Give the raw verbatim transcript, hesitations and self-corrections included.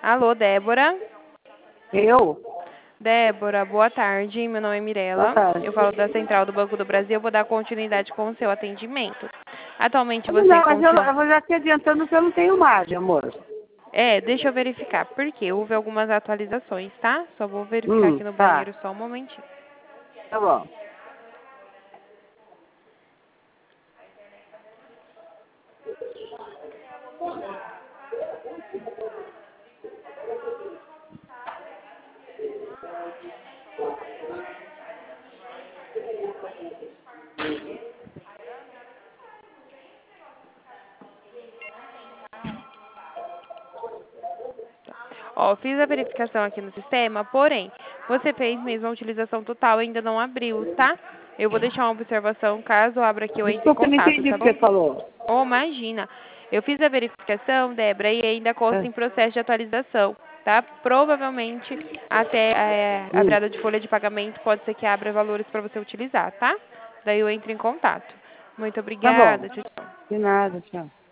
Alô, Débora? Eu? Débora, boa tarde. Meu nome é Boa Mirella. tarde. Eu falo da Central do Banco do Brasil. Eu vou dar continuidade com o seu atendimento. Atualmente Não, você mas eu, continua... eu vou já te adiantando que eu não tenho margem, amor. É, deixa eu verificar. Por quê? Houve algumas atualizações, tá? Só vou verificar Hum, aqui no tá. banheiro só um momentinho. Tá bom. Ó, fiz a verificação aqui no sistema, porém, você fez mesmo a utilização total e ainda não abriu, tá? Eu vou deixar uma observação, caso abra aqui eu entre em Desculpa, eu não contato, entendi tá o que você bom? falou. Oh, imagina. Eu fiz a verificação, Débora, e ainda consta É. em processo de atualização, tá? Provavelmente, até é, a Hum, virada de folha de pagamento, pode ser que abra valores para você utilizar, tá? Daí eu entro em contato. Muito tá bom. obrigada. Tchau, tchau. De nada, tchau.